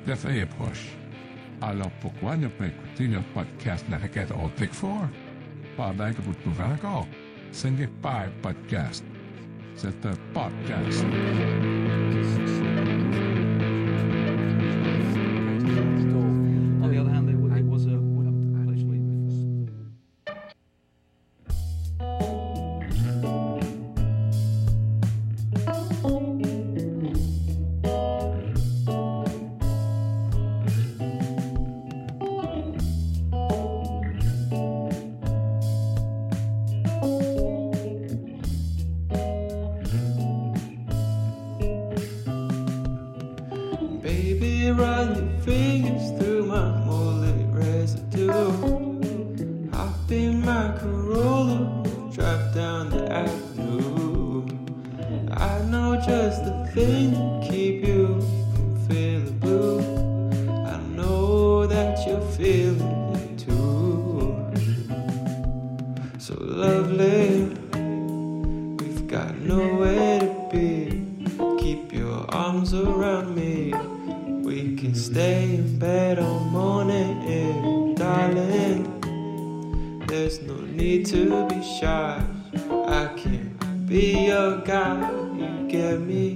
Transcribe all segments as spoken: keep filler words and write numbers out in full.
de fait est proche. Alors pourquoi ne pas écouter notre podcast La Requête Old Pick Four pendant que vous trouvez encore? Ce n'est pas un podcast, c'est un podcast. On the other hand, it was, it was a, a place where you Baby, run your fingers through my mullet residue. Hop in my Corolla, drive down the avenue. I know just the thing to keep you from feeling blue. I know that you're feeling it too. So lovely, we've got nowhere to be. Keep your arms around me. We can stay in bed all morning, darling. There's no need to be shy. I can be your guy. You get me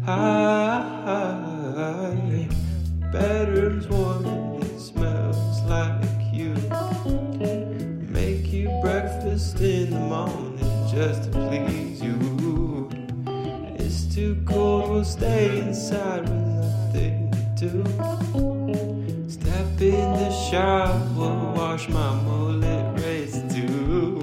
high. Bedroom's warm and it smells like you. Make you breakfast in the morning just to please you. It's too cold, we'll stay inside with nothing to do. Step in the shower, wash my mullet residue.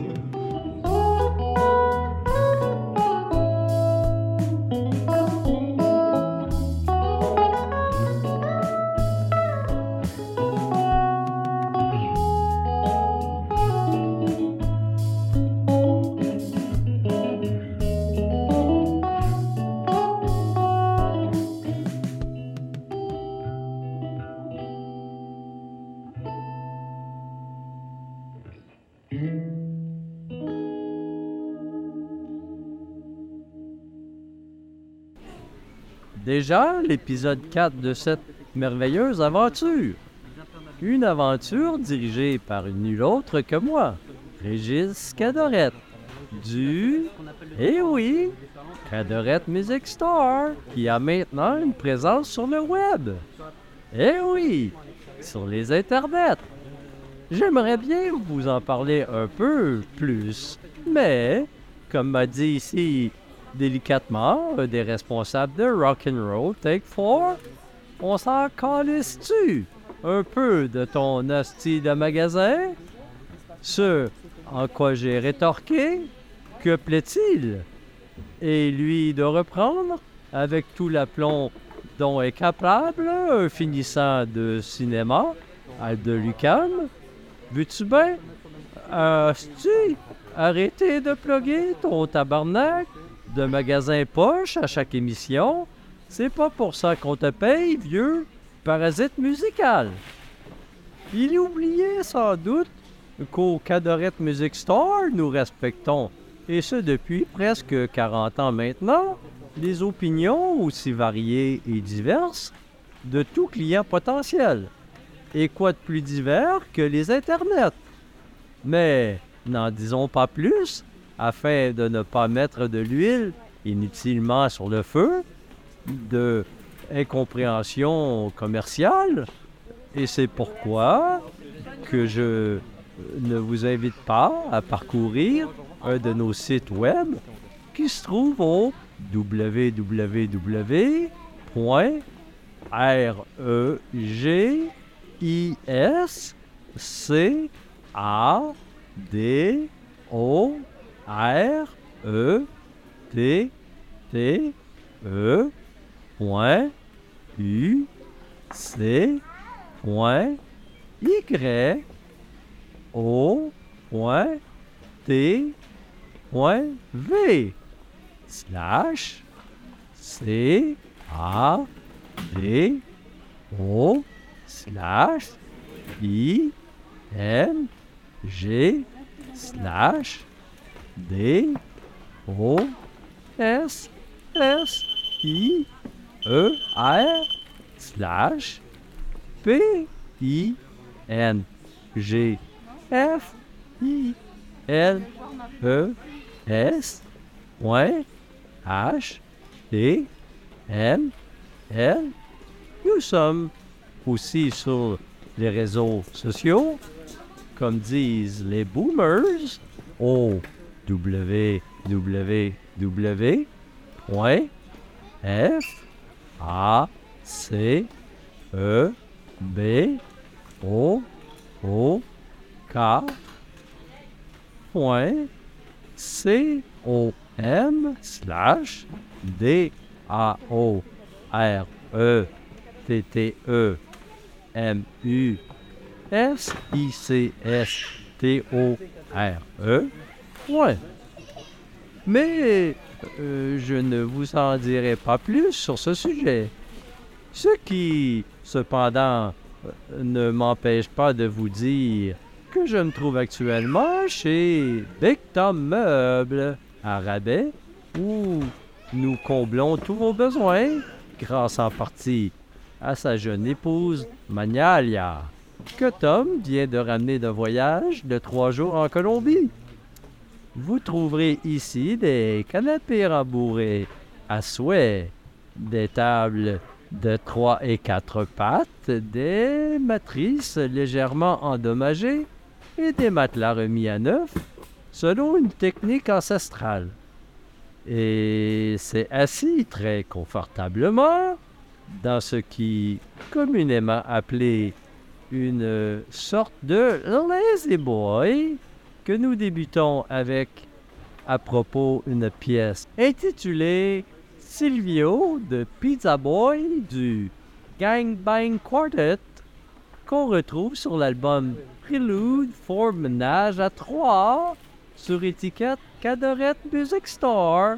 Déjà, l'épisode quatre de cette merveilleuse aventure. Une aventure dirigée par une nulle autre que moi, Régis Cadorette, du... Eh oui, Cadorette Music Store, qui a maintenant une présence sur le web. Eh oui, sur les internets. J'aimerais bien vous en parler un peu plus, mais, comme m'a dit ici délicatement un des responsables de Rock'n'Roll Take Four, on s'en calisse-tu un peu de ton hostie de magasin? Ce en quoi j'ai rétorqué, que plaît-il? Et lui de reprendre, avec tout l'aplomb dont est capable un finissant de cinéma à de l'UQAM. Veux-tu bien? Hostie, arrêtez de plugger ton tabarnak de magasin poche à chaque émission. C'est pas pour ça qu'on te paye, vieux parasite musical. Il oubliait sans doute qu'au Cadorette Music Store, nous respectons, et ce depuis presque quarante ans maintenant, les opinions aussi variées et diverses de tout client potentiel. Et quoi de plus divers que les internets? Mais n'en disons pas plus, afin de ne pas mettre de l'huile inutilement sur le feu, de incompréhension commerciale, et c'est pourquoi que je ne vous invite pas à parcourir un de nos sites web qui se trouve au w w w point regis cadore R E T T E point U C point Y O point T point V slash C A D O slash I N G slash D O S S I E R slash P I N G F I L E S point H T M L. Nous sommes aussi sur les réseaux sociaux, comme disent les boomers, au w w w point f a c e b o o k point c o m slash d a o r e t t e m u s i c s t o r e. Ouais. Mais euh, je ne vous en dirai pas plus sur ce sujet. Ce qui, cependant, euh, ne m'empêche pas de vous dire que je me trouve actuellement chez Big Tom Meubles à rabais, où nous comblons tous vos besoins, grâce en partie à sa jeune épouse, Magnalia, que Tom vient de ramener d'un voyage de trois jours en Colombie. Vous trouverez ici des canapés rembourrés à souhait, des tables de trois et quatre pattes, des matrices légèrement endommagées et des matelas remis à neuf selon une technique ancestrale. Et c'est assis très confortablement dans ce qui est communément appelé une sorte de lazy boy que nous débutons avec à propos une pièce intitulée Silvio de Pizza Boy du Gang Bang Quartet qu'on retrouve sur l'album Prélude for Ménage à trois sur étiquette Cadorette Music Store.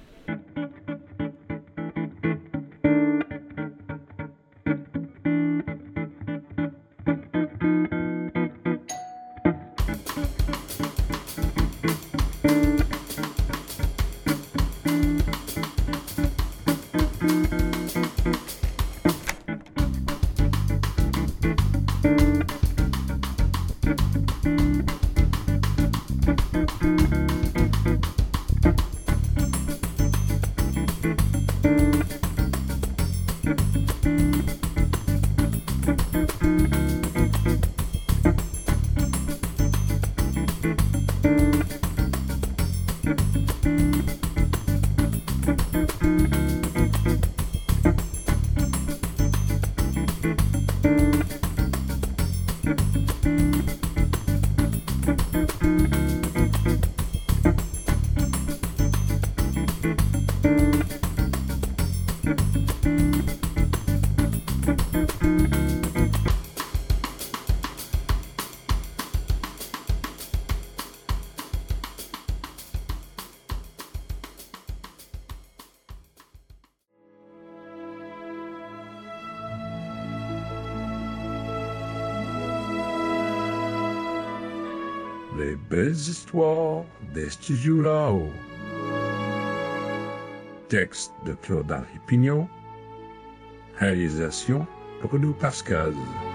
Les belles histoires des studios là-haut. Texte de Claude-Henri Pignot. Réalisation Bruno Pascal.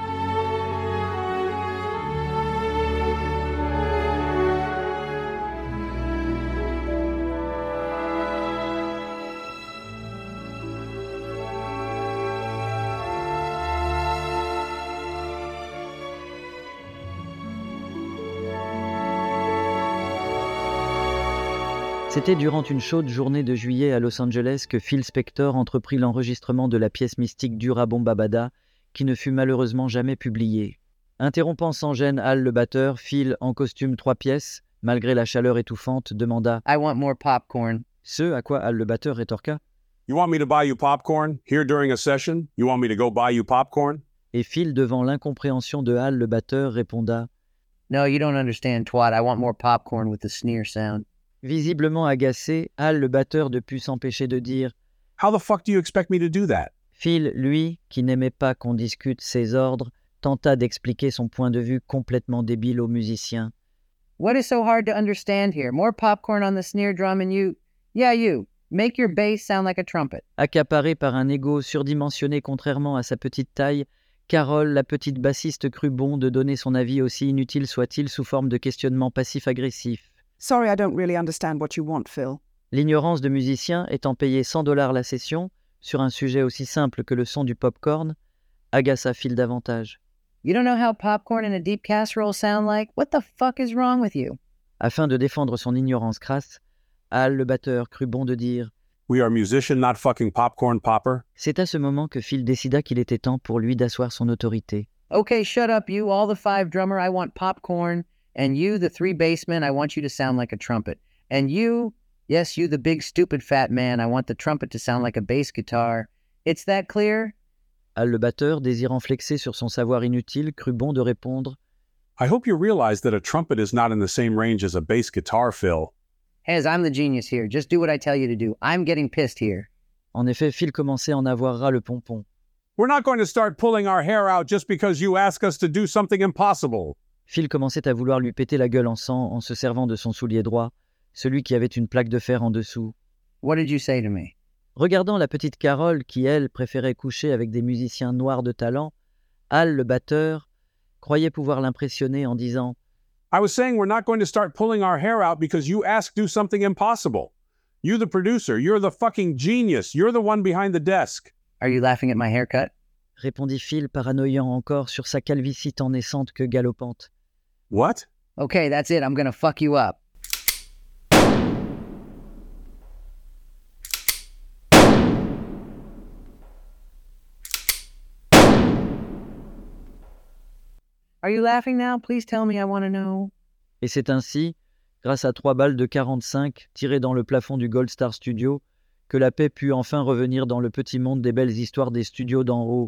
C'était durant une chaude journée de juillet à Los Angeles que Phil Spector entreprit l'enregistrement de la pièce mystique Dura Bomba Bada, qui ne fut malheureusement jamais publiée. Interrompant sans gêne Al le batteur, Phil, en costume trois pièces, malgré la chaleur étouffante, demanda I want more popcorn. Ce à quoi Al le batteur rétorqua You want me to buy you popcorn here during a session? You want me to go buy you popcorn? Et Phil, devant l'incompréhension de Al le batteur, répondit No, you don't understand, twat. I want more popcorn with the sneer sound. Visiblement agacé, Al le batteur ne put s'empêcher de dire How the fuck do you expect me to do that? Phil, lui, qui n'aimait pas qu'on discute ses ordres, tenta d'expliquer son point de vue complètement débile aux musiciens. What is so hard to understand here? More popcorn on the snare drum and you... Yeah, you. Make your bass sound like a trumpet. Accaparé par un ego surdimensionné contrairement à sa petite taille, Carole, la petite bassiste, crut bon de donner son avis aussi inutile soit-il sous forme de questionnement passif-agressif. Sorry, I don't really understand what you want, Phil. L'ignorance de musicien étant payé cent dollars la session, sur un sujet aussi simple que le son du popcorn, agaça Phil davantage. You don't know how popcorn and a deep casserole sound like? What the fuck is wrong with you? Afin de défendre son ignorance crasse, Al, le batteur, crut bon de dire « We are musician, not fucking popcorn popper. » C'est à ce moment que Phil décida qu'il était temps pour lui d'asseoir son autorité. Okay, shut up, you, all the five drummer, I want popcorn. And you, the three bassmen, I want you to sound like a trumpet. And you, yes, you, the big stupid fat man, I want the trumpet to sound like a bass guitar. It's that clear? Al, le batteur, désirant flexer sur son savoir inutile, crut bon de répondre « I hope you realize that a trumpet is not in the same range as a bass guitar, Phil. » Hez, I'm the genius here. Just do what I tell you to do. I'm getting pissed here. En effet, Phil commençait à en avoir ras le pompon. We're not going to start pulling our hair out just because you ask us to do something impossible. Phil commençait à vouloir lui péter la gueule en sang en se servant de son soulier droit, celui qui avait une plaque de fer en dessous. What did you say to me? Regardant la petite Carole qui, elle, préférait coucher avec des musiciens noirs de talent, Al, le batteur, croyait pouvoir l'impressionner en disant I was saying we're not going to start pulling our hair out because you asked do something impossible. You the producer, you're the fucking genius, you're the one behind the desk. Are you laughing at my haircut? Répondit Phil, paranoïant encore sur sa calvitie tant naissante que galopante. What? Okay, that's it. I'm gonna fuck you up. Are you laughing now? Please tell me, I want to know. Et c'est ainsi, grâce à trois balles de quarante-cinq tirées dans le plafond du Gold Star Studio, que la paix put enfin revenir dans le petit monde des belles histoires des studios d'en haut.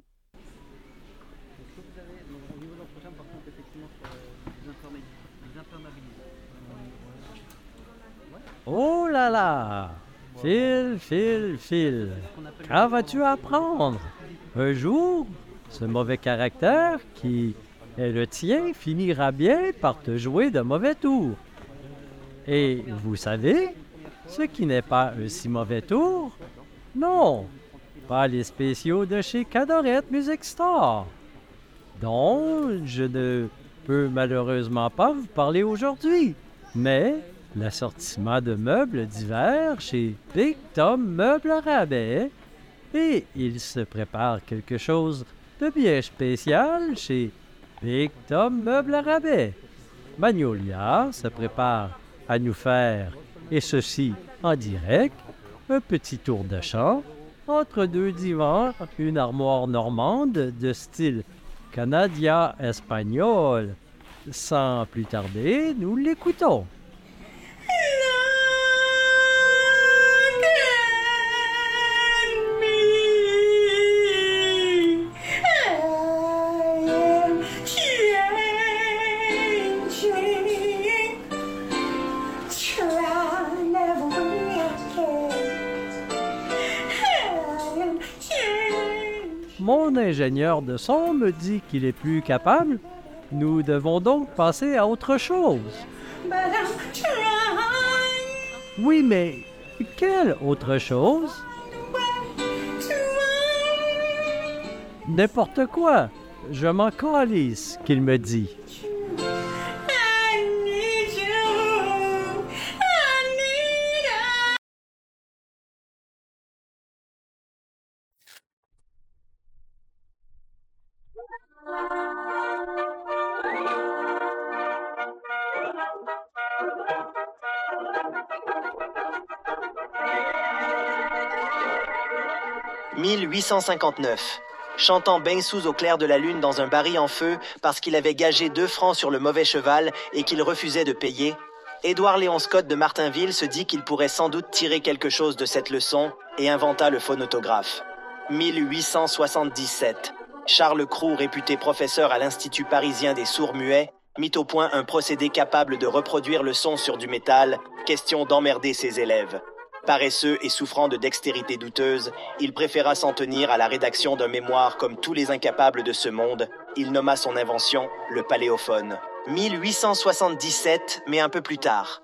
Oh là là! Phil, Phil, Phil, quand vas-tu apprendre? Un jour, ce mauvais caractère qui est le tien finira bien par te jouer de mauvais tours. Et vous savez, ce qui n'est pas un si mauvais tour? Non, pas les spéciaux de chez Cadorette Music Store, dont je ne peux malheureusement pas vous parler aujourd'hui, mais l'assortiment de meubles d'hiver chez Big Tom Meubles à rabais, et il se prépare quelque chose de bien spécial chez Big Tom Meubles à rabais. Magnolia se prépare à nous faire, et ceci en direct, un petit tour de chant entre deux divans, une armoire normande de style canadien-espagnol. Sans plus tarder, nous l'écoutons. Mon ingénieur de son me dit qu'il est plus capable. Nous devons donc passer à autre chose. Oui, mais quelle autre chose? N'importe quoi. Je m'en calisse, qu'il me dit. mille huit cent cinquante-neuf. Chantant bain sous au clair de la lune dans un baril en feu parce qu'il avait gagé deux francs sur le mauvais cheval et qu'il refusait de payer, Édouard Léon Scott de Martinville se dit qu'il pourrait sans doute tirer quelque chose de cette leçon et inventa le phonotographe. mille huit cent soixante-dix-sept. Charles Cros, réputé professeur à l'Institut parisien des sourds-muets, mit au point un procédé capable de reproduire le son sur du métal, question d'emmerder ses élèves. Paresseux et souffrant de dextérité douteuse, il préféra s'en tenir à la rédaction d'un mémoire comme tous les incapables de ce monde. Il nomma son invention le paléophone. mille huit cent soixante-dix-sept, mais un peu plus tard.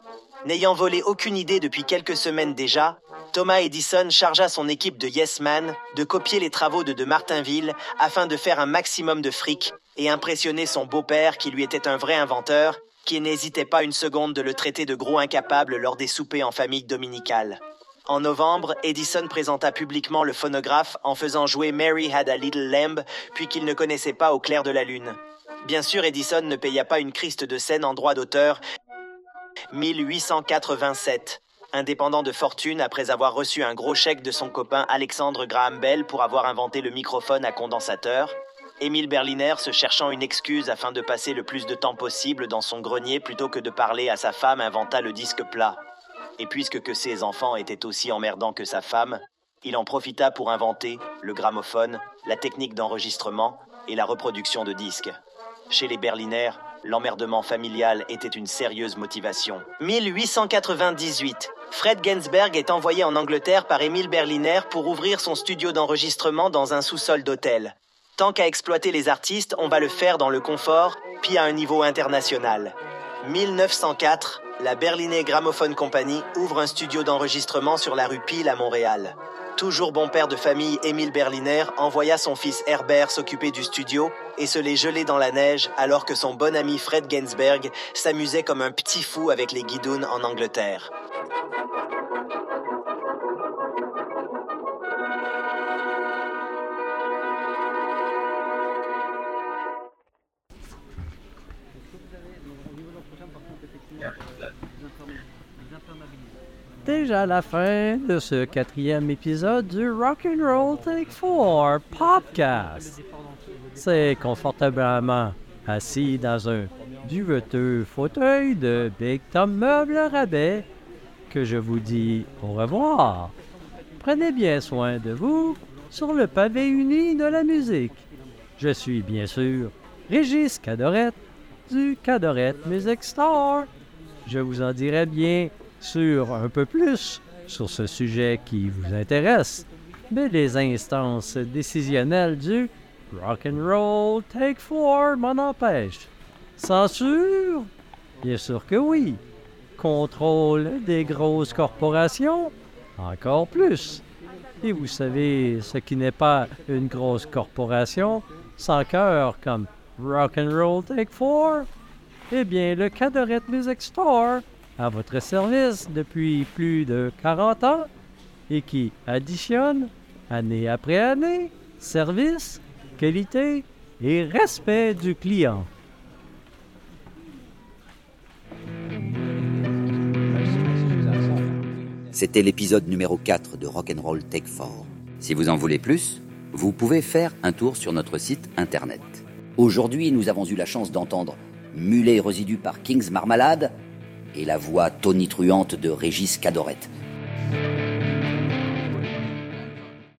N'ayant volé aucune idée depuis quelques semaines déjà, Thomas Edison chargea son équipe de Yes Man de copier les travaux de de Martinville afin de faire un maximum de fric et impressionner son beau-père qui lui était un vrai inventeur, qui n'hésitait pas une seconde de le traiter de gros incapable lors des soupers en famille dominicale. En novembre, Edison présenta publiquement le phonographe en faisant jouer Mary Had a Little Lamb, puis qu'il ne connaissait pas au clair de la lune. Bien sûr, Edison ne paya pas une criste de scène en droit d'auteur mille huit cent quatre-vingt-sept. Indépendant de fortune après avoir reçu un gros chèque de son copain Alexandre Graham Bell pour avoir inventé le microphone à condensateur, Émile Berliner, se cherchant une excuse afin de passer le plus de temps possible dans son grenier plutôt que de parler à sa femme, inventa le disque plat. Et puisque que ses enfants étaient aussi emmerdants que sa femme, il en profita pour inventer le gramophone, la technique d'enregistrement et la reproduction de disques. Chez les Berliner, l'emmerdement familial était une sérieuse motivation. mille huit cent quatre-vingt-dix-huit. Fred Gainsberg est envoyé en Angleterre par Émile Berliner pour ouvrir son studio d'enregistrement dans un sous-sol d'hôtel. Tant qu'à exploiter les artistes, on va le faire dans le confort, puis à un niveau international. mille neuf cent quatre, la Berliner Gramophone Company ouvre un studio d'enregistrement sur la rue Peel à Montréal. Toujours bon père de famille, Émile Berliner envoya son fils Herbert s'occuper du studio et se les geler dans la neige alors que son bon ami Fred Gainsberg s'amusait comme un petit fou avec les guidounes en Angleterre. Déjà la fin de ce quatrième épisode du Rock'n'Roll Take four Podcast. C'est confortablement assis dans un duveteux fauteuil de Big Tom Meubles Rabais que je vous dis au revoir. Prenez bien soin de vous sur le pavé uni de la musique. Je suis bien sûr Régis Cadorette du Cadorette Music Store. Je vous en dirai bien sur un peu plus sur ce sujet qui vous intéresse, mais les instances décisionnelles du Rock'n'Roll Take four m'en empêchent. Censure? Bien sûr que oui. Contrôle des grosses corporations? Encore plus. Et vous savez ce qui n'est pas une grosse corporation sans cœur comme Rock'n'Roll Take four? Eh bien, le Cadorette Music Store à votre service depuis plus de quarante ans et qui additionne, année après année, service, qualité et respect du client. C'était l'épisode numéro quatre de Rock'n'Roll Take four. Si vous en voulez plus, vous pouvez faire un tour sur notre site internet. Aujourd'hui, nous avons eu la chance d'entendre Mulet Résidu par Kings Marmalade et la voix tonitruante de Régis Cadorette.